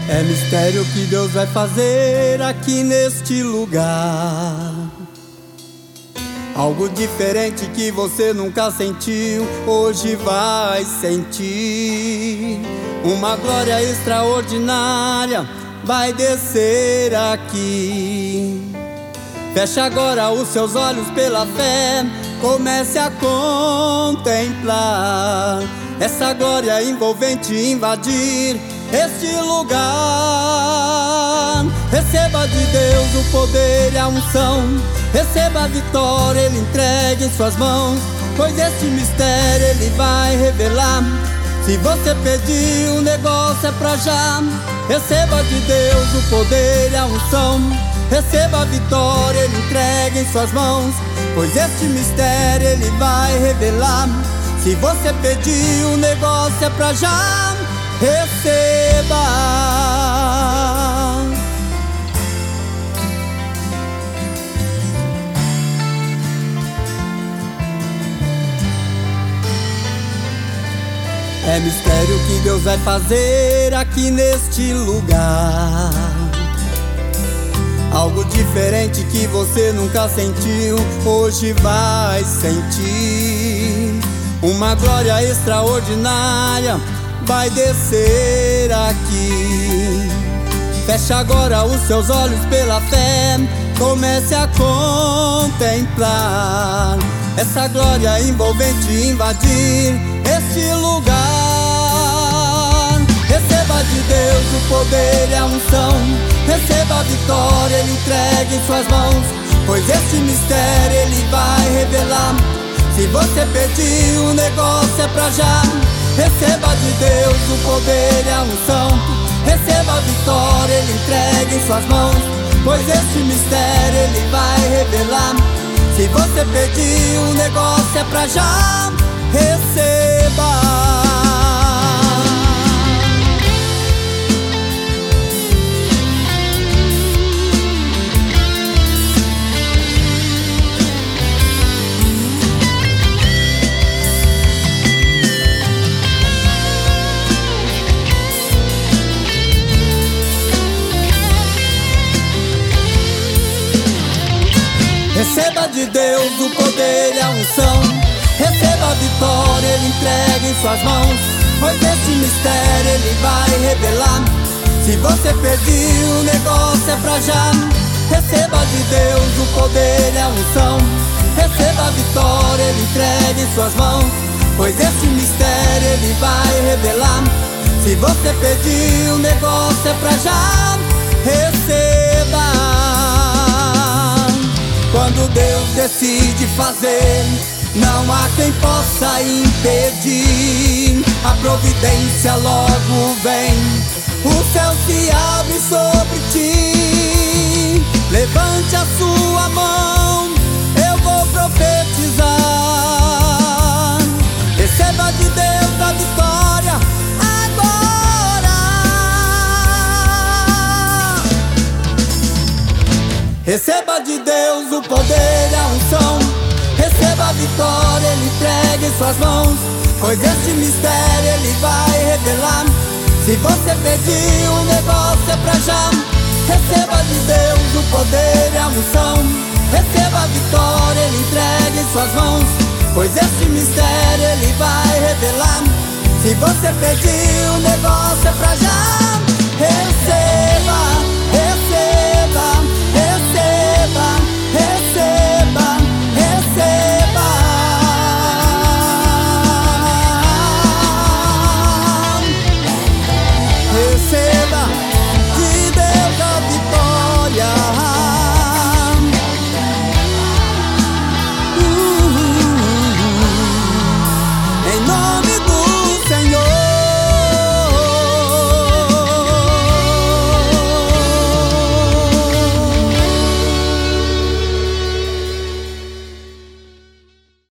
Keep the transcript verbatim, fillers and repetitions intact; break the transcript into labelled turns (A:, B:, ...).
A: É mistério que Deus vai fazer aqui neste lugar. Algo diferente que você nunca sentiu, hoje vai sentir. Uma glória extraordinária vai descer aqui. Feche agora os seus olhos pela fé, comece a contemplar essa glória envolvente invadir este lugar. Receba de Deus o poder e a unção, receba a vitória, Ele entrega em suas mãos, pois este mistério Ele vai revelar. Se você pedir, o negócio é pra já. Receba de Deus o poder e a unção, receba a vitória, Ele entrega em suas mãos, pois este mistério Ele vai revelar. Se você pedir, o negócio é pra já. Receba. É mistério que Deus vai fazer aqui neste lugar. Algo diferente que você nunca sentiu, hoje vai sentir. Uma glória extraordinária vai descer aqui. Feche agora os seus olhos pela fé, comece a contemplar essa glória envolvente invadir este lugar. Receba de Deus o poder e a unção, receba a vitória, Ele entrega em suas mãos, pois este mistério Ele vai revelar. Se você pedir, o negócio é pra já. Receba de Deus o poder e a unção, receba a vitória, Ele entrega em suas mãos, pois este mistério Ele vai revelar. Se você pedir, o negócio é pra já. Receba. Receba de Deus o poder e a unção, receba a vitória, Ele entrega em suas mãos, pois este mistério Ele vai revelar. Se você pedir, o negócio é pra já. Receba de Deus o poder e a unção, receba a vitória, Ele entrega em suas mãos, pois este mistério Ele vai revelar. Se você pedir, o negócio é pra já. Receba. Quando Deus decide fazer, não há quem possa impedir. A providência logo vem, o céu se abre sobre ti. Levante a sua mão, eu vou profetizar. Receba de Deus a vitória agora. Receba de Deus o poder e a unção, receba a vitória, Ele entrega em suas mãos, pois este mistério Ele vai revelar. Se você pedir, o negócio é pra já. Receba de Deus o poder e a unção, receba a vitória, Ele entrega em suas mãos, pois este mistério Ele vai revelar. Se você pedir, o negócio é pra já.